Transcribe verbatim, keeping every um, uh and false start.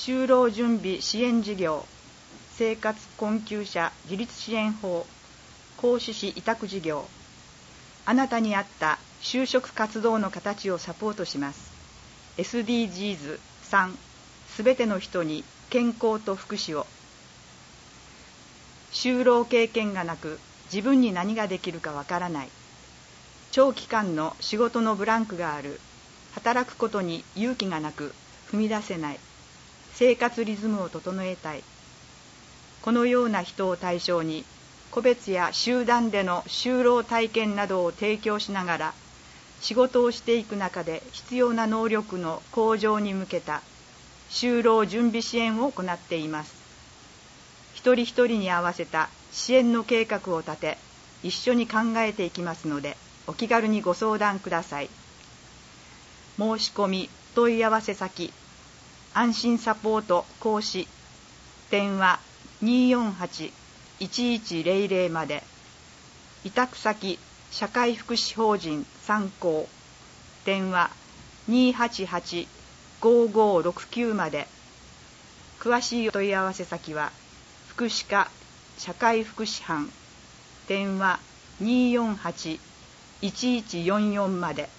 就労準備支援事業、生活困窮者自立支援法、講師士委託事業、あなたに合った就職活動の形をサポートします。 エスディージーズさん、すべての人に健康と福祉を。就労経験がなく自分に何ができるかわからない、長期間の仕事のブランクがある、働くことに勇気がなく踏み出せない、生活リズムを整えたい、このような人を対象に個別や集団での就労体験などを提供しながら、仕事をしていく中で必要な能力の向上に向けた就労準備支援を行っています。一人一人に合わせた支援の計画を立て、一緒に考えていきますので、お気軽にご相談ください。申し込み問い合わせ先、安心サポート講師、電話 にーよんはち いちいちゼロゼロ まで。委託先、社会福祉法人参考、電話 にーはちはち ごーごーろくきゅう まで。詳しいお問い合わせ先は福祉課社会福祉班、電話 にーよんはち いちいちよんよん まで。